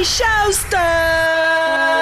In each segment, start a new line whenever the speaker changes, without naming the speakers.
Showster.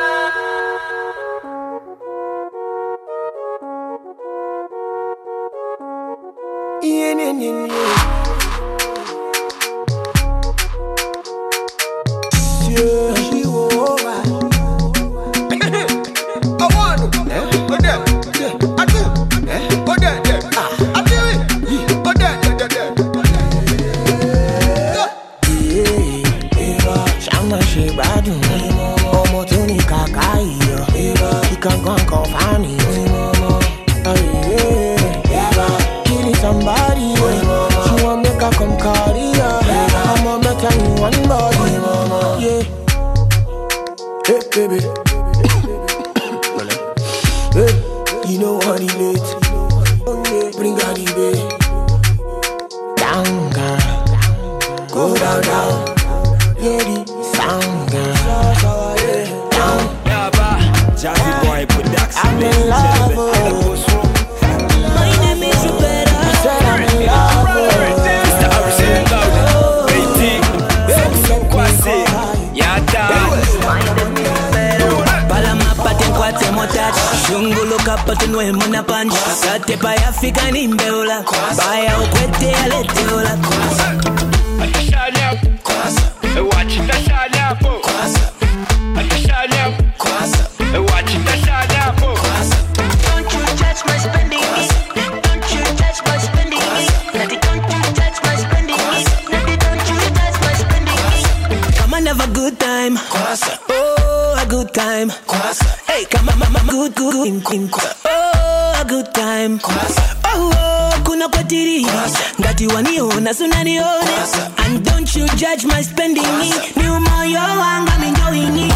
And don't you judge my spending it. New more yo, I'm enjoying it.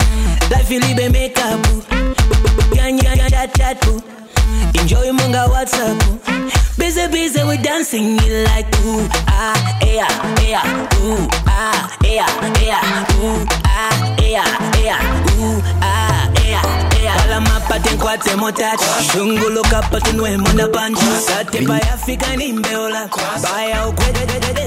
Life you live make up. Chat. Enjoy munga WhatsApp. Busy we dancing it like ooh ah yeah ooh ah yeah ooh ah yeah ooh ah yeah. Wala mapate nkwate motachi. Shungulu kapatu nwe muna panchi. Sate pa Afrika ni mbeola. Baya ukwede.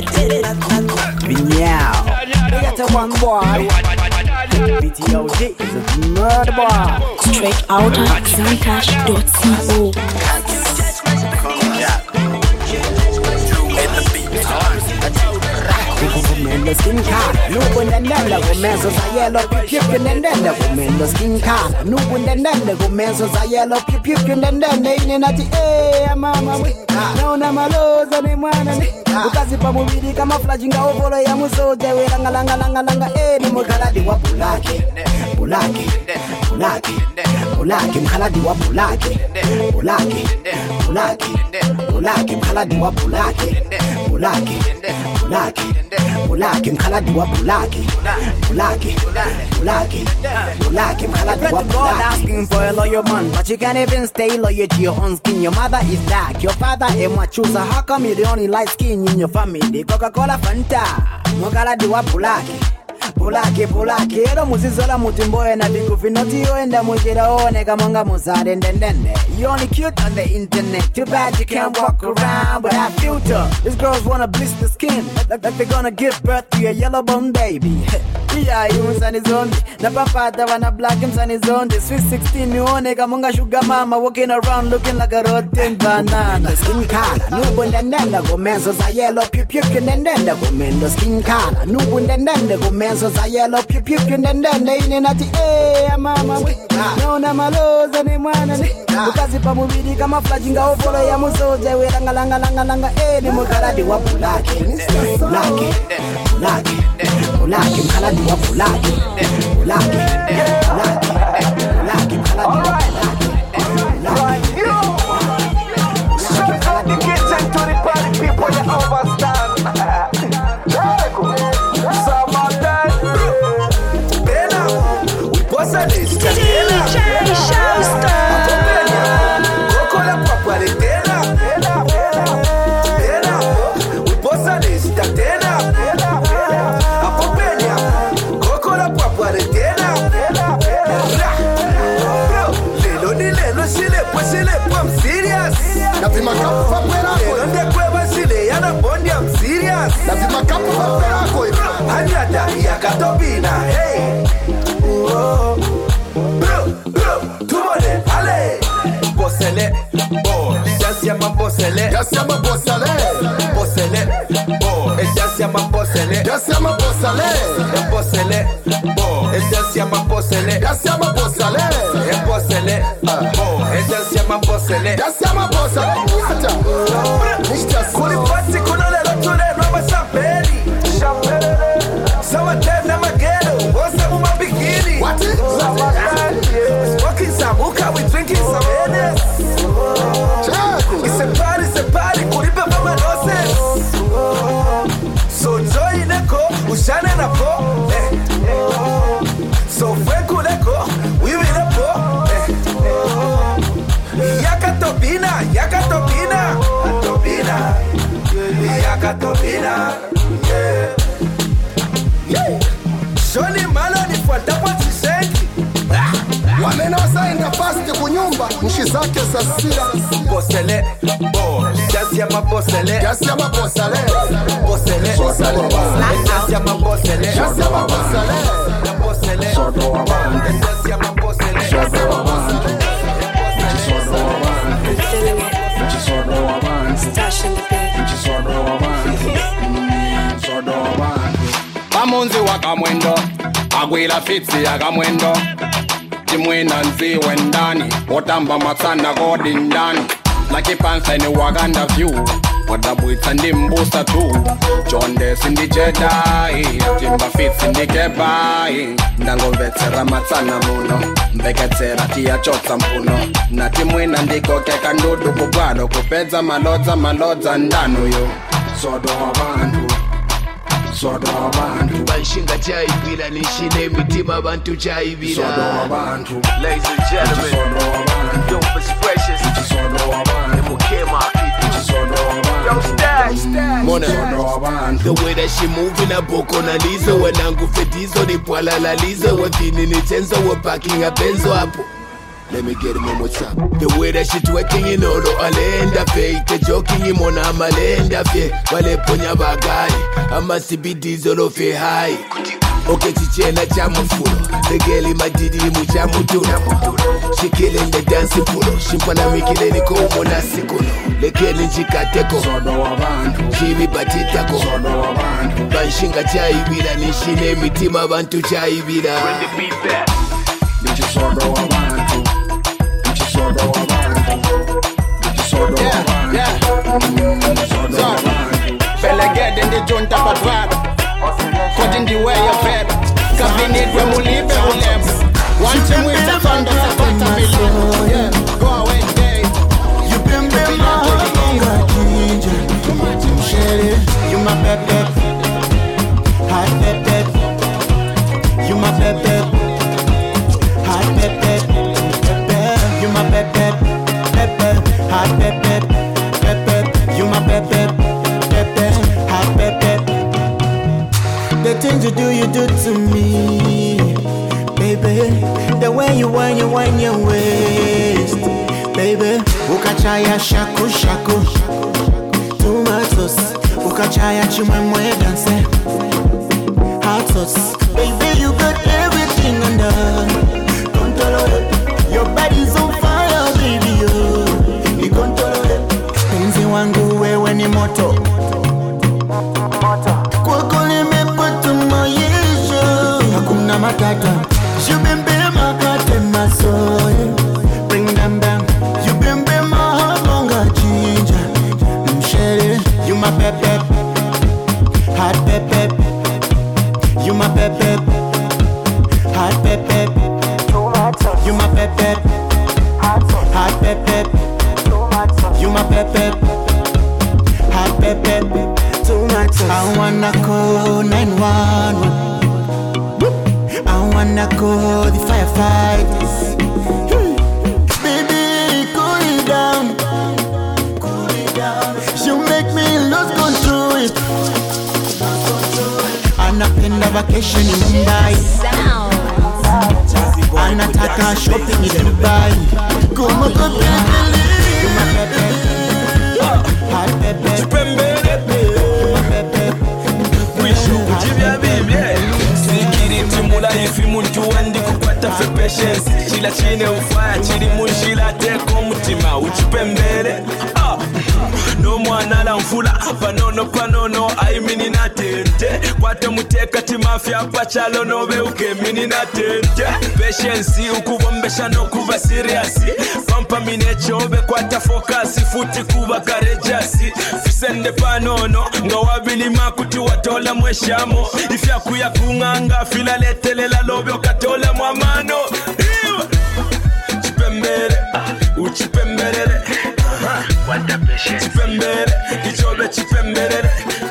Vinyao. We got a one boy. BTOG is a murder boy.
Straight out of Xancash.co.
The skin car, no one and then the romance was a yellow pumpkin and then the woman the skin car, no one and then the romance was a yellow pumpkin and then they in at the air, mama. No, Namalo's and one because if I'm really camouflaging over a Yamuso, they will langa, Mokala de Wapulaki, Haladiwa Pulaki, Haladiwa Pulaki, Haladiwa asking for a loyal man, but you can't even stay loyal to your own skin. Your mother is dark, your father a machusa. How come you the only light skin in your family? Coca-Cola Fanta, Haladiwa Pulaki, ero muzizola mutimboe na bigufinoti oenda mujira one kamanga musare ndendende. You only cute on the internet, too bad you can't walk around with that filter. These girls wanna bleach the skin, like they're gonna give birth to a yellow bone baby. Yeah, you msani zondi, na papata wana black msani zondi. Sweet 16 nione kamanga sugar mama walking around looking like a rotten banana. Skin color, nubu ndendende gomenzo za yellow puke ndendende gomendo skin color, nubu ndendende gomenzo za yellow puke ndendende ine nati mama no na maloza ni mwana ni ukazi pa mubidi kama flajinga ofolo ya musoje we langa ni mukaradi wa Pulaki mkaladi wa Pulaki mkaladi
Dada yakatopina hey tumone ale Bossele bo Yasiyama bossele Yasiyama bossele Bossele bo Yasiyama bossele Yasiyama bossele Bossele bo Yasiyama bossele Yasiyama bossele Bossele bo Yasiyama bossele Yasiyama bossele Mr. Kuli pati kuna lelo tule Roma champeni Sawa tena magero Wose umabikini What is smoking some hookah, we drinking some Hennessy. It's a party, kuripe mama noses. So joy neko, ushane na po. So fwenku neko, we will na po. Yakatopina, yakatopina, yakatopina, yeah. Shoni malo ni fuata kwa chishenki. Wamenosa ina fast kunyumba nchi zake za sira. Bossele bo Yasiyama bossele Yasiyama bossele Bossele Yasiyama bossele Yasiyama bossele Bossele Yasiyama bossele Yasiyama bossele
Stash in the bed.
Bamunzi wakamwendo Agwila fitsi akamwendo Timwena nziwe ndani Otamba matsana godi ndani Laki pansa ni Waganda view Wadabuita ndi mbusa tu Chonde sindi Jedi Timba fit sindi kebai Ndango vetera matsana muno Mbeketera tia chotsa mpuno Na timwena ndiko keka ndudu kubado Kupedza malodza ndanu yo Sodo wabantu Sodo wabantu
Banshinga chaibira nishine mitima abantu chaibira
Sodo wabantu
Ladies and gentlemen
Sodo wabantu
Yo was precious
Sodo wabantu
Mukema
Sodo wabantu
Yo stash
Mona Sodo wabantu
The way that she moving a boko na lizo Wanangu fetizo ni pwala la lizo Wafini ni tenzo Wapaking a benzo hapo Let me get him one more time. The way that she twerking in olo alenda fe Ite joking imona amalenda fe Wale ponya bagari Ama CBDs olo fe high Okay chichena chamu fulo The girl in my didi mu chamu tuno She killing the dancing fulo Shimpana mikile niko umona sikuno Lekeli njikateko
Sodo wabantu
Chimi batitako
Sodo wabantu
Banshinga chaibira nishine mitima bantu chaibira
Bring the beat back Nichi sodo wabantu Nichi sodo wabantu Nichi sodo wabantu Sodo wabantu Fella get in the joint up at rap Cutting the way of bed Cabinet when we leave One thing with the thunder Yeah, go away day
You been my hunger, ginger. You my pep, hot pep. You my pep, hot pep. You my pep, hot pep. You my pep, hot pep. The things you do to me, baby. The way you whine your waist, baby. Ukachaya shaku, tomatoes. Ukachaya chimwemwe dance, hot sauce. Baby, you got everything under control. Your body's on fire, baby. You control it. Penzi wangu wewe ni moto. Kwako nimepata maisha, hakuna matata. You been makate masoe, bring them down. You been my hunger, ginger. Mshele, you my pep, hot pep. You my pep, hot pep. You my pep, hot pep. You my pep, hot pep. I wanna call 911. I wanna call the firefighters. Baby, cool it down. You make me lose control. Anapenda vacation in Mumbai. Anataka shopping in Dubai. Como baby, you my pepe, hot pepe.
life muntu wandi kukwata fe patience chila chine ufaya chili munjila teko mutima uchipembele no mwana la mfula panono aimini na tente kwate muteka timafya pachalo no beuke mini na tente patience ukubombesha no kuba serious pampa mine chobe kwata focus futi kuba courageous fisende panono ngawabili makuti watola mweshamo ifya kuya kunganga fila letelela lobe okatola mwamano chipembele uchipembelele chipembele ichobe chipembelele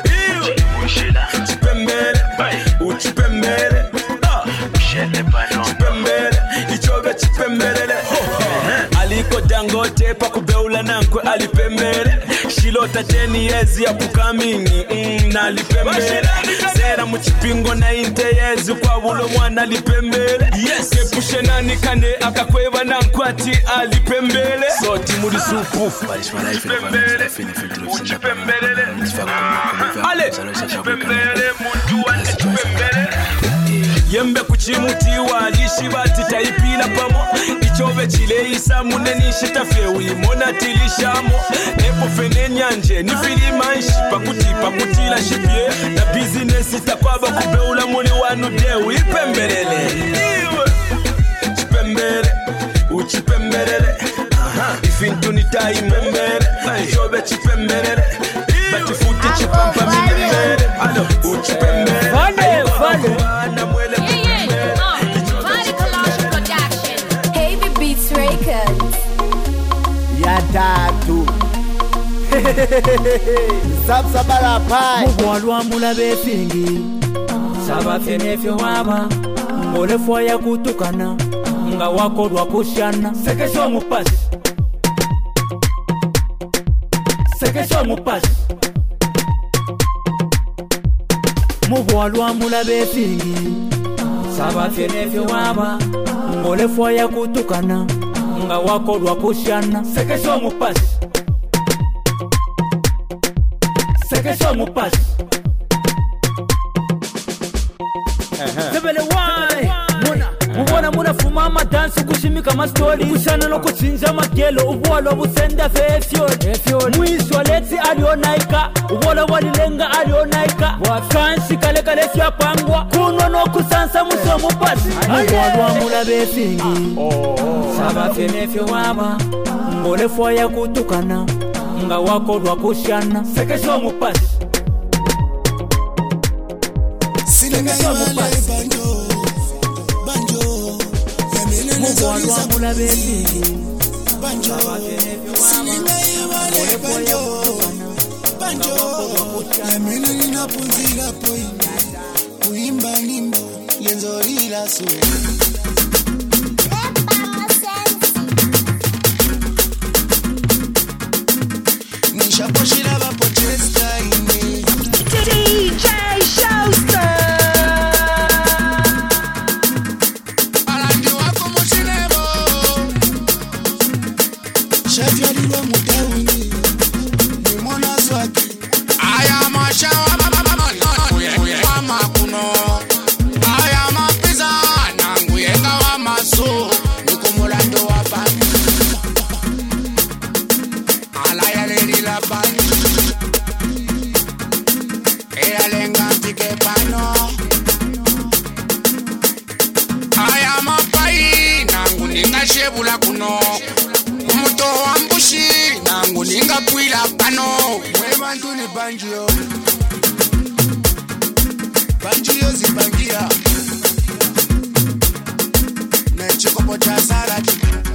chipembele uchipembele chipembele ichobe chipembelele aliko Dangote pa kubeula nankwe alipembele shilota 10 years ya kukamingi na alipembele sera muchipingo na years kwa bulo mwana alipembele kepushe nani kane akakweba nankwati alipembele soti muri supu chipembele uchipembelele ale chipembele muntu wane chipembele yembe kuchimutiwa lishibati taipila pamo ichobe chileisa munenishi tafewi mona tilishamo epo fene nyanje nifilimanshi pakutila shipye na business itakwaba kubeula muli wanu dewi ipembelele iwe chipembele uchipembelele ifintu nitaimembele ichobe chipembelele batifuti chipampa minimele alo uchipembele
Vale Records.
Ya tatu Sabsabara pai
Mugwalwa mulabe fingi Saba fenefyo waba Ngole fwa ya kutukana Nga wakodwa kushana Sekesho mupasi Sekesho mupasi Mugwalwa mulabe fingi Saba fenefyo waba Ngole fwa ya kutukana Nga wakodwa kushana Sekesho mupasi Sekesho mupasi Sebele wai Muna fumama dansi kushimika mastori Kushana no kuchinja magelo Uwolo busenda fe fiori Mwisho leti alionaika Uwolo walilenga alionaika Wakanshi kale kale siya pangwa Kuno no kusansa muso mupasi Mugwalwa mulabe fingi Saba fenefyo waba Ngole fwa ya kutukana Nga wakodwa kushana Sekesho mupasi Sekesho mupasi Mugwalwa mulabe fingi
Banjo, yamene ninapunzira poi kuimba nimbo lenzorila so nishaposhira vapotesta ine
DJ Showster.
Shafialilwa mutauni nimona swaki aya mashawa mama kuno aya mapiza nangu yenga wa maso nikumulando wa bani alaya lelila bani ea lenga mpike pano aya mapai nangu ningashebula kuno Umuto wambushi nangu ninga puila pano Mwebantu ni banjio Banjio zibangia Nechikopo cha sarati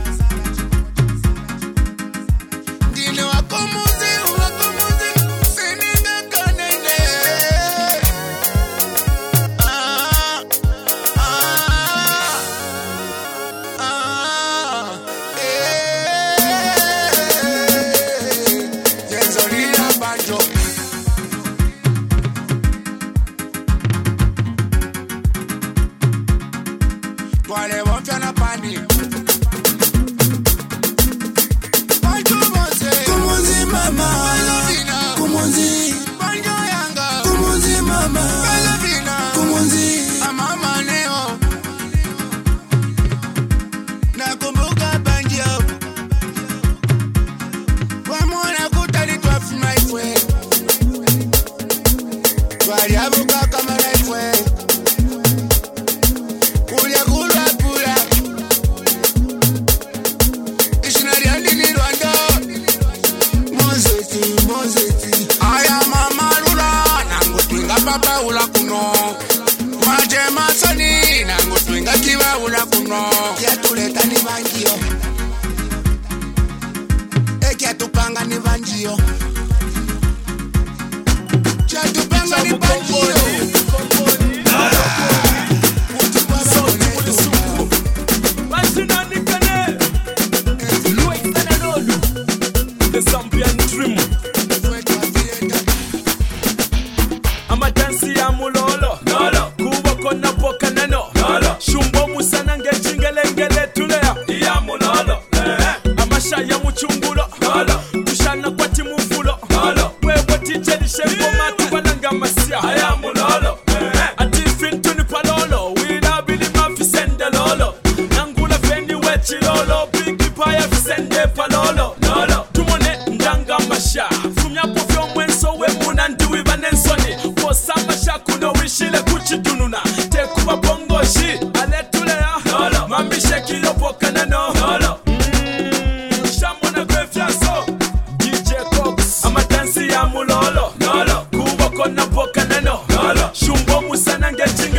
Dine wakomuzi Sininga kanene Wale wafya na pani Kumunzi mama Kumunzi Banjo yanga Kumunzi mama Kumunzi Amama neo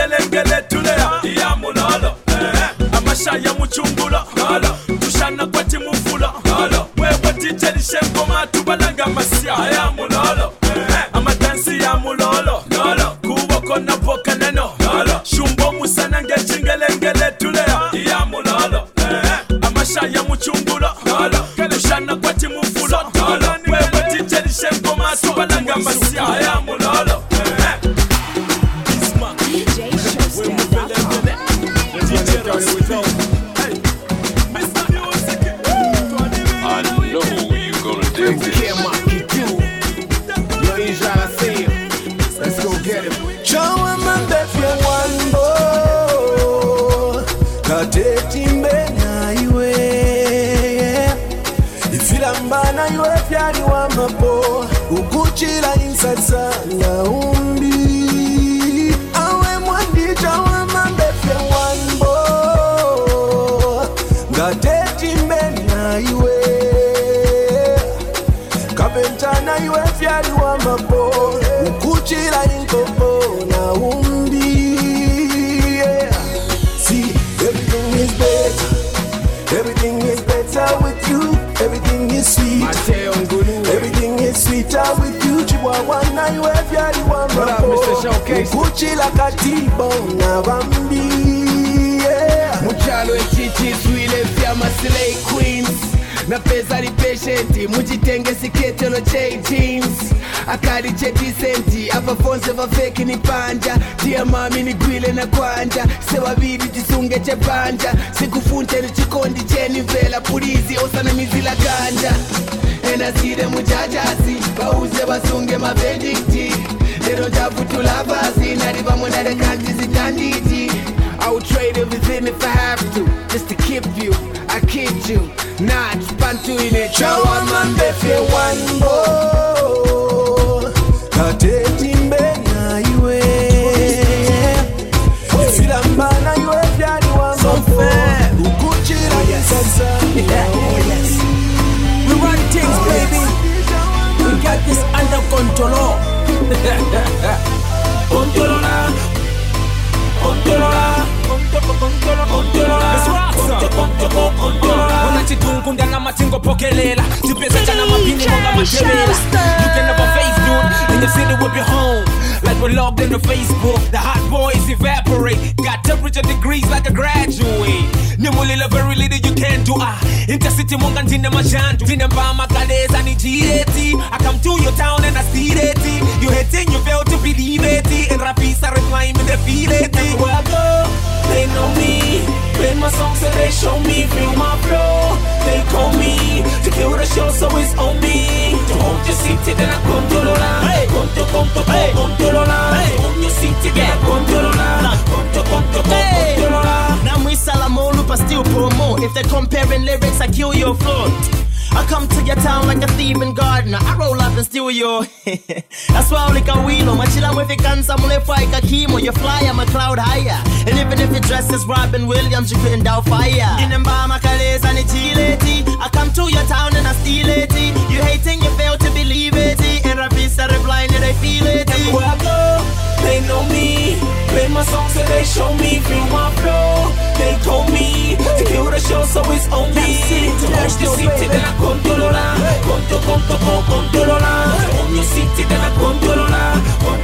chingelengele tulea ya mulolo amashaya muchungulo tushana kwati mufulo wewe titeli shengoma tubalanga masya ya mulolo amadansi ya mulolo kuboko na poka neno shumbo musana nge chingelengele tulea ya mulolo amashaya muchungulo tushana kwati mufulo wewe titeli shengoma tubalanga masya ya mulolo
Ifilambana ywe fyari wa mapo ukuchila insatsa na umbi awe mwandija wa mambefye wanbo ngateti mbena ywe kapentana ywe fyari wa mapo ukuchila inkopo na umbi See, everything is better. Everything is better with you. Everything is sweet. Everything is sweeter with you. Chihuahua na you every one. Kuchila katibo na bambi.
Muchalo echichi swile fya maslay queens. Na pesa li patienti. Mujitenge sikete lo J jeans. Akari che decenti. Apa fonse va fake ni panja. Tia mami ni gwile na kwanja. Sewa bidi jisunge che panja. Sikufunte ni chikondi cheni vela. Pulizi osana mizila ganja. And I see them mujajasi. Bauze basunge mavendikti. Lero jabu tulavasi. Nariba mwana de kanti zitanditi. I would trade everything if I have to. Just to keep you, I kid you. Not pantu in it.
Chawa mambefe wanbo. Kateti mbena yue. Ifilambana yue fyari wanbo. Ukuchira yasasa.
We run things, baby. We got this under control. Controla. Unachitungunda na matingo pokelela Tipesa chana mapini monga matelela You can never face dude In the city we'll be home Like we're logged into Facebook The hot boys evaporate Got temperature degrees like a graduate Nimulila very little you can do Intercity monga ntine majandu Tine mbama kaleza ni jireti I come to your town and I see it You hating you fail to believe it And rapisa replying me they feel it Everywhere I go they know me, play my songs so they show me, feel my flow. They call me to kill the show, so it's on me. To hold your seat, then I controla. Controla. Hold your seat, then I controla.
Now we Salamolu, but still promo. If they're comparing lyrics, I kill your flow. I come to your town like a thief and gardener. I roll up and steal your. That's why I like a wheel. I'm chillin' with your guns. I'm gonna fight a chemo. You fly, I'm a cloud higher. And even if your dress is Robin Williams, you couldn't doubt fire. In the bar, my colors and it's lady. I come to your town and I steal it. You hating, you fail to believe it. And rapists are blind and they feel it.
Everywhere I go, they know me. Play my songs so they show me, feel my flow. They call me to kill the show, so it's on me. To hold your seat, then I controla. Controla. Hold your seat, then I controla.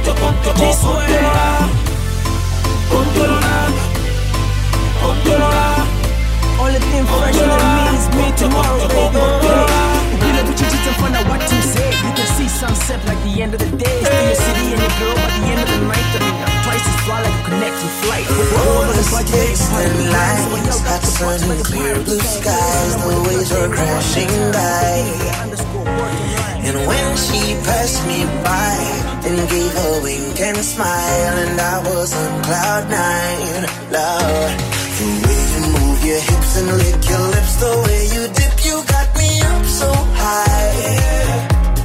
Controla.
Only thing fresh in me is me tomorrow, baby. You know what you just in front of what you say. You can see sunset like the end of the day. Stay your city and your girl by the end of the night. I mean, prices fly like a connecting flight.
All the distant lights, hot sun and clear blue skies. The waves were crashing by. And when she passed me by and gave a wink and smile, and I was on cloud nine, Lord. The way you move your hips and lick your lips, the way you dip, you got me up so high.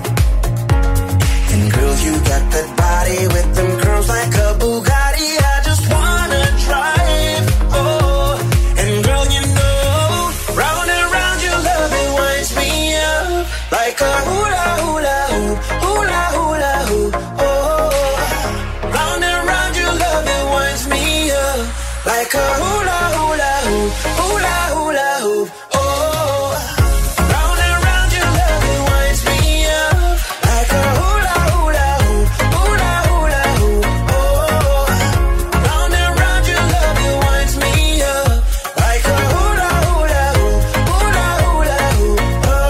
And girl, you got that body with them curls like a Bugatti. I just wanna drive, oh. And girl, you know, round and round your love, it winds me up like a hula hula hoop, hula hula hoop, oh. Round and round your love, it winds me like a hula hula hoop, hula hula hoop. Oh, round and round your love it winds me up like a hula hula hoop, hula hula hoop. Oh, round and round your love it winds me up like a hula hula hoop, hula hula hoop.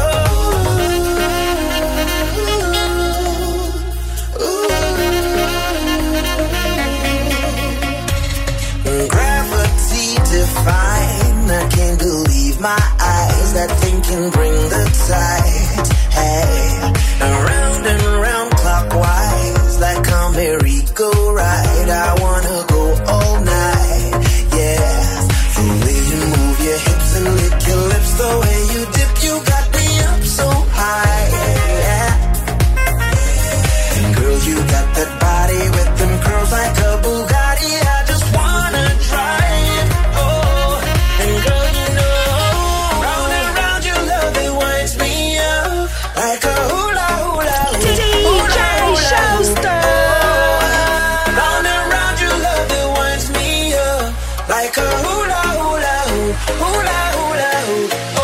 Gravity defying, I can't believe my eyes. That thing can bring the tide. Hey, around and round clockwise, like a merry-go-ride. I wanna go all night, yeah. The way you move your hips and lick your lips, the way you dip, you got me up so high, yeah. And girl, you got that body with them curls like a Bugatti. I just wanna try it, oh. And girl, you know, round and round your love, it winds me up like a hula hula hoop,
DJ Showster.
round and round your love, it winds me up like a hula hula hoop, hula hula hoop.